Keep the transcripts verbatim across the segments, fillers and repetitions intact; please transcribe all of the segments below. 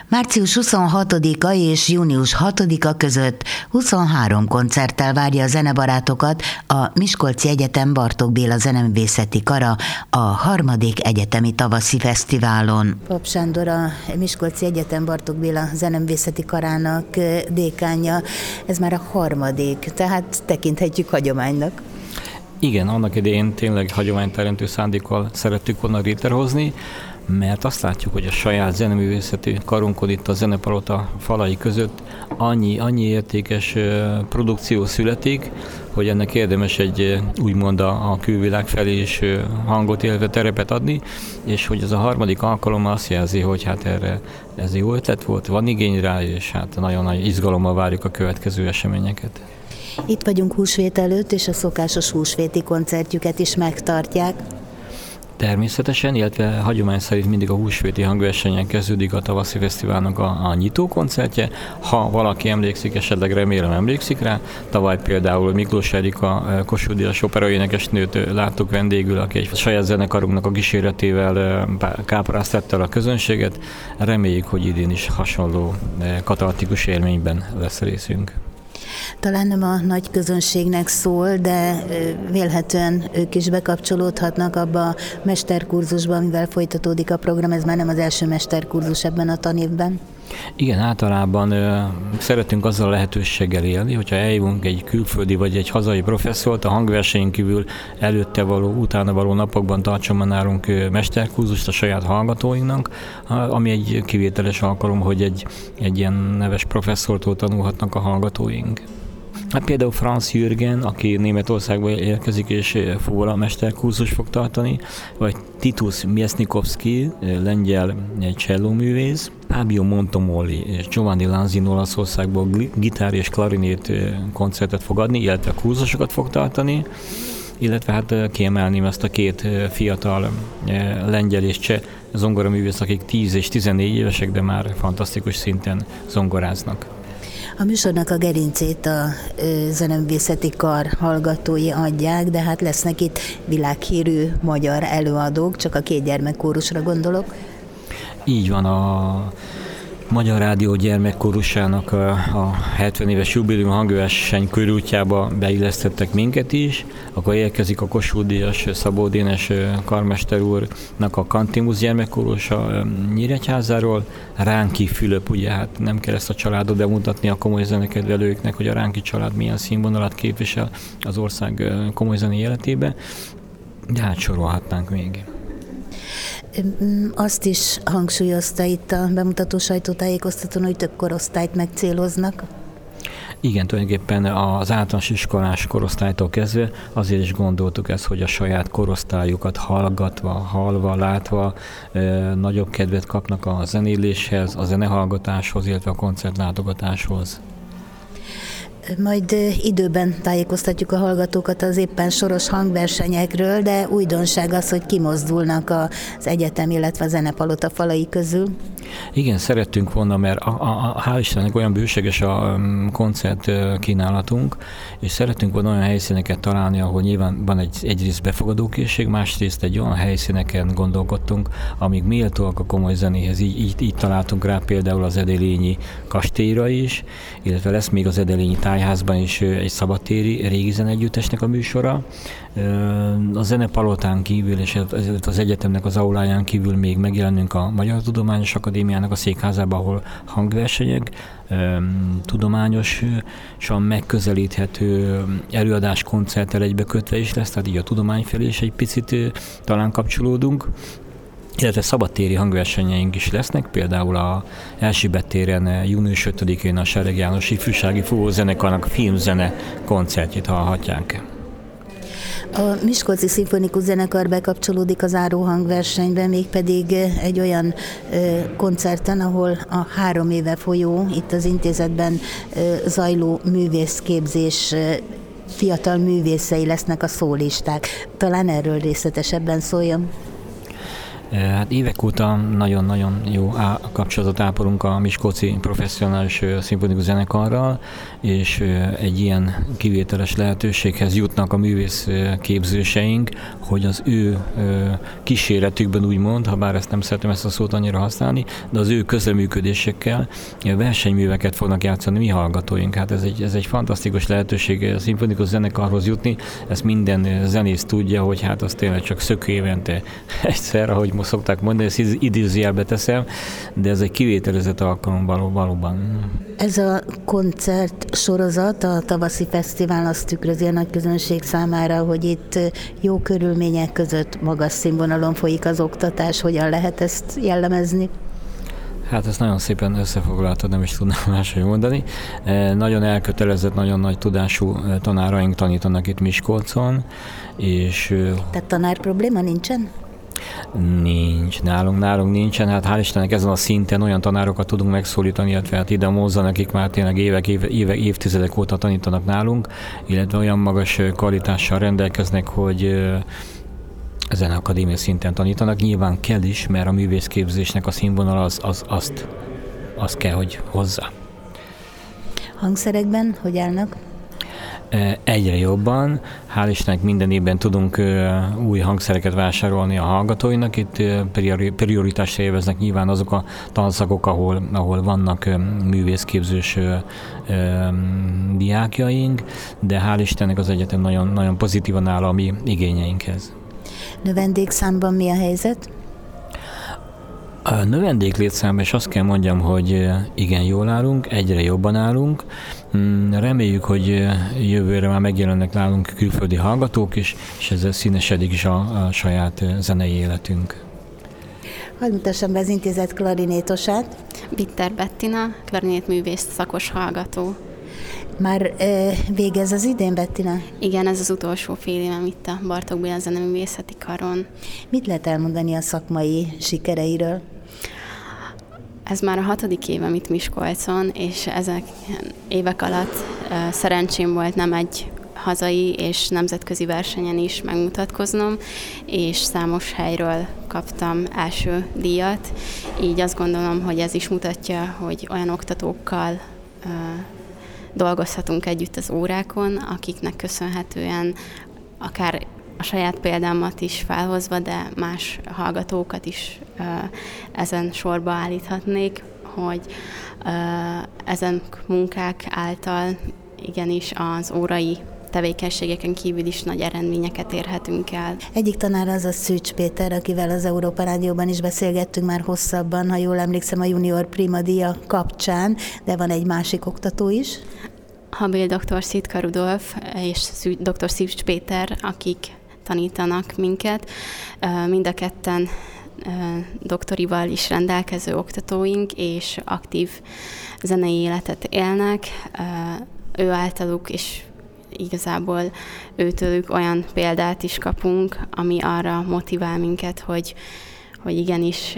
Március huszonhatodika és június hatodika között huszonhárom koncerttel várja a zenebarátokat a Miskolci Egyetem Bartók Béla Zeneművészeti Kara a harmadik egyetemi tavaszi fesztiválon. Pap Sándor, a Miskolci Egyetem Bartók Béla Zeneművészeti Karának dékánja, ez már a harmadik, tehát tekinthetjük hagyománynak. Igen, annak idején tényleg hagyományteremtő szándékkal szerettük volna létrehozni, mert azt látjuk, hogy a saját zeneművészeti karunkon itt a Zenepalota falai között annyi, annyi értékes produkció születik, hogy ennek érdemes egy úgymond a, a külvilág felé is hangot, illetve terepet adni, és hogy ez a harmadik alkalom azt jelzi, hogy hát erre ez jó ötlet volt, van igény rá, és hát nagyon nagy izgalommal várjuk a következő eseményeket. Itt vagyunk húsvét előtt, és a szokásos húsvéti koncertjüket is megtartják. Természetesen, illetve hagyomány szerint mindig a húsvéti hangversenyen kezdődik a tavaszi fesztiválnak a, a nyitó koncertje. Ha valaki emlékszik, esetleg remélem emlékszik rá, tavaly például Miklós Erika Kossuth Díjas operaénekesnőt láttuk vendégül, aki egy saját zenekarunknak a kíséretével kápráztatta a közönséget. Reméljük, hogy idén is hasonló katartikus élményben lesz részünk. Talán nem a nagy közönségnek szól, de vélhetően ők is bekapcsolódhatnak abba a mesterkurzusba, amivel folytatódik a program. Ez már nem az első mesterkurzus ebben a tanévben. Igen, általában ö, szeretünk azzal a lehetőséggel élni, hogyha eljövünk egy külföldi vagy egy hazai professzort, a hangversenyen kívül előtte való, utána való napokban tartson már nálunk ö, mesterkurzust a saját hallgatóinknak, ami egy kivételes alkalom, hogy egy, egy ilyen neves professzortól tanulhatnak a hallgatóink. Hát például Franz Jürgen, aki Németországba érkezik és fuvola mesterkurzus fog tartani, vagy Titus Miesznikovszky, lengyel csellóművész, Fabio Montomoli és Giovanni Lanzini Olaszországból gitár és klarinét koncertet fog adni, illetve kurzusokat fog tartani, illetve hát kiemelném ezt a két fiatal lengyel és cseh zongoraművész, akik tíz és tizennégy évesek, de már fantasztikus szinten zongoráznak. A műsornak a gerincét a Zeneművészeti Kar hallgatói adják, de hát lesznek itt világhírű magyar előadók, csak a két gyermekkórusra gondolok. Így van, a Magyar Rádió gyermekkórusának a, a hetven éves jubileum hangverseny körútjába beillesztettek minket is, akkor érkezik a Kossuth Díjas Szabó Dénes karmester úrnak a Cantimus gyermekkórusa Nyíregyházáról, Ránki Fülöp, ugye hát nem kell ezt a családot bemutatni a komoly zenekedvelőknek, hogy a Ránki család milyen színvonalat képvisel az ország komoly zenei életébe, de hát sorolhatnánk még. Azt is hangsúlyozta itt a bemutató sajtótájékoztatón, hogy több korosztályt megcéloznak. Igen, tulajdonképpen az általános iskolás korosztálytól kezdve azért is gondoltuk ezt, hogy a saját korosztályukat hallgatva, hallva, látva eh, nagyobb kedvet kapnak a zenéléshez, a zenehallgatáshoz, illetve a koncertlátogatáshoz. Majd időben tájékoztatjuk a hallgatókat az éppen soros hangversenyekről, de újdonság az, hogy kimozdulnak az egyetem, illetve a Zenepalota falai közül. Igen, szerettünk volna, mert a, a, a, hál' Istennek olyan bőséges a koncert kínálatunk, és szerettünk volna olyan helyszíneket találni, ahol nyilván van egy, egyrészt befogadókészség, másrészt egy olyan helyszíneken gondolkodtunk, amik méltóak a komoly zenéhez. Így, így, így találtunk rá például az Edelényi kastélyra is, illetve lesz még az Edelényi tájházban is egy szabadtéri régi zeneegyüttesnek a műsora. A Zenepalotán kívül és az egyetemnek az auláján kívül még megjelenünk a Magyar Tudományos Akadémiának a székházában, ahol hangversenyek, tudományosan megközelíthető előadás koncerttel egybekötve is lesz, tehát így a tudomány felé is egy picit talán kapcsolódunk. Illetve szabadtéri hangversenyeink is lesznek, például a Erzsébet téren június ötödikén a Sereg János Ifjúsági Fúvózenekarnak filmzene koncertjét hallhatják. A Miskolci Szimfonikus Zenekar bekapcsolódik az záró hangversenybe, mégpedig egy olyan koncerten, ahol a három éve folyó, itt az intézetben zajló művészképzés fiatal művészei lesznek a szólisták. Talán erről részletesebben szóljon. Hát évek óta nagyon-nagyon jó kapcsolatot ápolunk a miskolci professzionális szimfonikus zenekarral, és egy ilyen kivételes lehetőséghez jutnak a művész képzőseink, hogy az ő kíséretükben úgymond, ha bár ezt nem szeretem ezt a szót annyira használni, de az ő közreműködésekkel versenyműveket fognak játszani mi hallgatóink. Hát ez egy, ez egy fantasztikus lehetőség a szimfonikus zenekarhoz jutni, ezt minden zenész tudja, hogy hát az tényleg csak szökő évente egyszer, ahogy most szokták mondani, ezt idézőjelbe teszem, de ez egy kivételezett alkalom való, valóban. Ez a koncert sorozat, a tavaszi fesztivál azt tükrözi a nagy közönség számára, hogy itt jó körülmények között magas színvonalon folyik az oktatás. Hogyan lehet ezt jellemezni? Hát ezt nagyon szépen összefoglaltad, nem is tudnám máshogy mondani. Nagyon elkötelezett, nagyon nagy tudású tanáraink tanítanak itt Miskolcon, és... Tehát tanár probléma nincsen? Nincs, nálunk, nálunk nincsen, hát hál' Istennek ezen a szinten olyan tanárokat tudunk megszólítani, illetve hát ide Mózan, akik már tényleg évek, éve, éve, évtizedek óta tanítanak nálunk, illetve olyan magas kvalitással rendelkeznek, hogy ezen akadémia szinten tanítanak. Nyilván kell is, mert a művészképzésnek a színvonal az, az, azt, azt kell, hogy hozzá. Hangszerekben hogy állnak? Egyre jobban. Hál' Istennek minden évben tudunk új hangszereket vásárolni a hallgatóinak. Itt prioritásra élveznek nyilván azok a tanszakok, ahol, ahol vannak művészképzős diákjaink, de hál' Istennek az egyetem nagyon, nagyon pozitívan áll a mi igényeinkhez. Növendékszámban mi a helyzet? A növendéklétszámban is azt kell mondjam, hogy igen, jól állunk, egyre jobban állunk. Reméljük, hogy jövőre már megjelennek nálunk külföldi hallgatók is, és ezzel színesedik is a, a saját zenei életünk. Hadd mutassam be az intézet klarinétosát. Bitter Bettina, klarinétművész szakos hallgató. Már e, végez az idén, Bettina? Igen, ez az utolsó fél évem itt a Bartók Béla Zeneművészeti Karon. Mit lehet elmondani a szakmai sikereiről? Ez már a hatodik évem itt Miskolcon, és ezek évek alatt uh, szerencsém volt nem egy hazai és nemzetközi versenyen is megmutatkoznom, és számos helyről kaptam első díjat. Így azt gondolom, hogy ez is mutatja, hogy olyan oktatókkal uh, dolgozhatunk együtt az órákon, akiknek köszönhetően akár a saját példámat is felhozva, de más hallgatókat is uh, ezen sorba állíthatnék, hogy uh, ezen munkák által igenis az órai tevékenységeken kívül is nagy eredményeket érhetünk el. Egyik tanár az a Szűcs Péter, akivel az Európa Rádióban is beszélgettünk már hosszabban, ha jól emlékszem, a Junior Prima díja kapcsán, de van egy másik oktató is. Habil doktor Szitka Rudolf és doktor Szűcs Péter, akik tanítanak minket. Mind a ketten doktorival is rendelkező oktatóink, és aktív zenei életet élnek. Ő általuk és igazából őtőlük olyan példát is kapunk, ami arra motivál minket, hogy, hogy igenis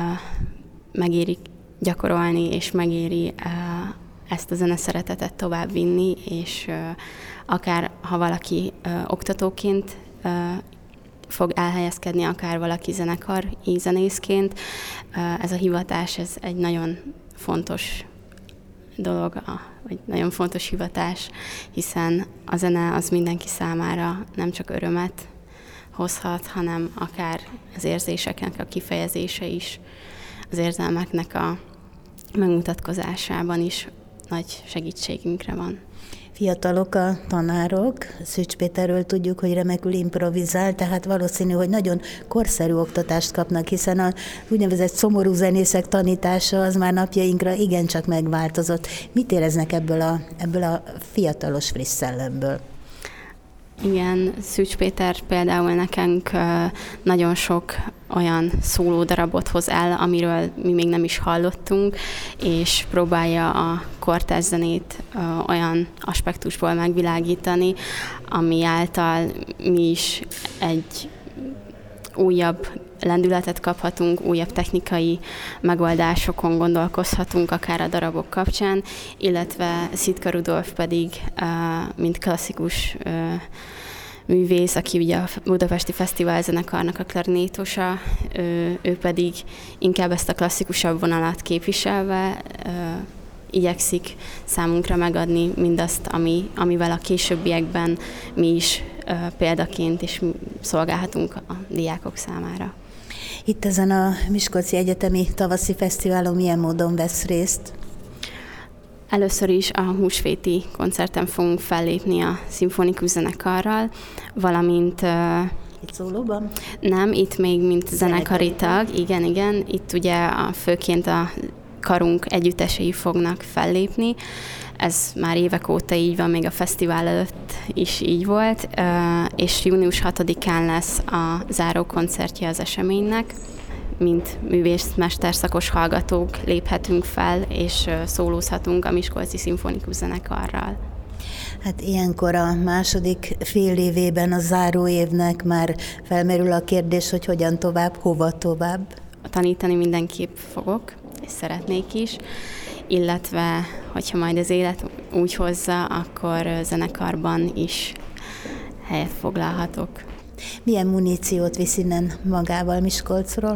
megéri gyakorolni, és megéri ezt a zeneszeretetet tovább vinni, és akár ha valaki oktatóként fog elhelyezkedni, akár valaki zenekar, így zenészként, ez a hivatás, ez egy nagyon fontos dolog, vagy nagyon fontos hivatás, hiszen a zene az mindenki számára nem csak örömet hozhat, hanem akár az érzéseknek a kifejezése is, az érzelmeknek a megmutatkozásában is nagy segítségünkre van. Fiatalok a tanárok, Szűcs Péterről tudjuk, hogy remekül improvizál, tehát valószínű, hogy nagyon korszerű oktatást kapnak, hiszen az úgynevezett szomorú zenészek tanítása az már napjainkra igencsak megváltozott. Mit éreznek ebből a, ebből a fiatalos friss szellemből? Igen, Szűcs Péter például nekünk nagyon sok olyan szólódarabot hoz el, amiről mi még nem is hallottunk, és próbálja a kortárs zenét olyan aspektusból megvilágítani, ami által mi is egy újabb lendületet kaphatunk, újabb technikai megoldásokon gondolkozhatunk, akár a darabok kapcsán, illetve Szitka Rudolf pedig, mint klasszikus művész, aki ugye a Budapesti Fesztiválzenekarnak a klarinétusa, ő, ő pedig inkább ezt a klasszikusabb vonalat képviselve igyekszik számunkra megadni mindazt, ami, amivel a későbbiekben mi is példaként is szolgálhatunk a diákok számára. Itt ezen a Miskolci Egyetemi Tavaszi Fesztiválon milyen módon vesz részt? Először is a húsvéti koncerten fogunk fellépni a szimfonikus zenekarral, valamint... Itt szólóban? Nem, itt még mint zenekari tag, igen, igen. Itt ugye a, főként a karunk együttesei fognak fellépni. Ez már évek óta így van, még a fesztivál előtt is így volt, és június hatodikán lesz a záró koncertje az eseménynek. Mint művészmesterszakos hallgatók léphetünk fel, és szólózhatunk a Miskolci Szimfonikus Zenekarral. Hát ilyenkor a második fél évében, a záró évnek már felmerül a kérdés, hogy hogyan tovább, hova tovább? Tanítani mindenképp fogok, és szeretnék is, illetve, hogyha majd az élet úgy hozza, akkor zenekarban is helyet foglalhatok. Milyen muníciót visz innen magával Miskolcról?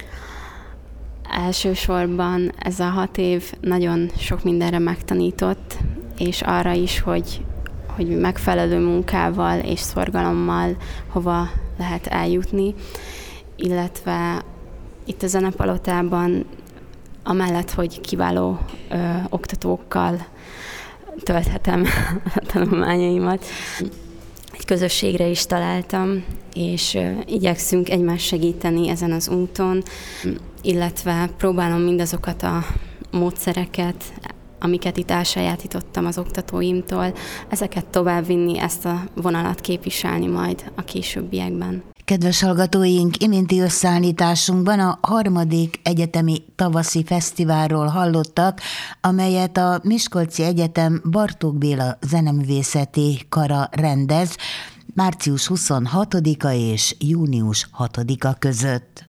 Elsősorban ez a hat év nagyon sok mindenre megtanított, és arra is, hogy, hogy megfelelő munkával és szorgalommal hova lehet eljutni, illetve itt a Zenepalotában amellett, hogy kiváló ö, oktatókkal tölthetem a tanulmányaimat, egy közösségre is találtam, és ö, igyekszünk egymást segíteni ezen az úton, illetve próbálom mindazokat a módszereket, amiket itt elsajátítottam az oktatóimtól, ezeket továbbvinni, ezt a vonalat képviselni majd a későbbiekben. Kedves hallgatóink, iménti összeállításunkban a harmadik egyetemi tavaszi fesztiválról hallottak, amelyet a Miskolci Egyetem Bartók Béla Zeneművészeti Kara rendez március huszonhatodika és június hatodika között.